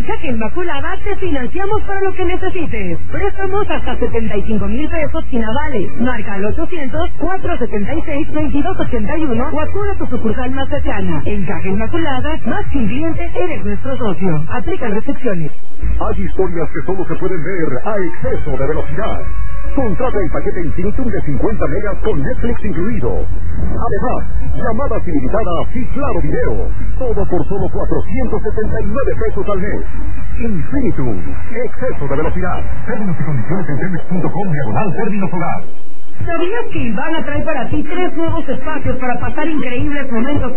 Caja Inmaculada te financiamos para lo que necesites. Préstamos hasta 75,000 pesos sin avales. Marca al 800-476-2281 o acude a tu sucursal más cercana. En Caja Inmaculada, más que un cliente, eres nuestro socio. Aplican restricciones. Hay historias que solo se pueden ver a exceso de velocidad. Contrata el paquete Infinitum de 50 megas con Netflix incluido. Además, llamadas ilimitadas y claro video. Todo por solo 479 pesos al mes. Infinitum, exceso de velocidad. Términos y condiciones en telmex.com/términos hogar. ¿Sabías que Ivana trae para ti 3 nuevos espacios para pasar increíbles momentos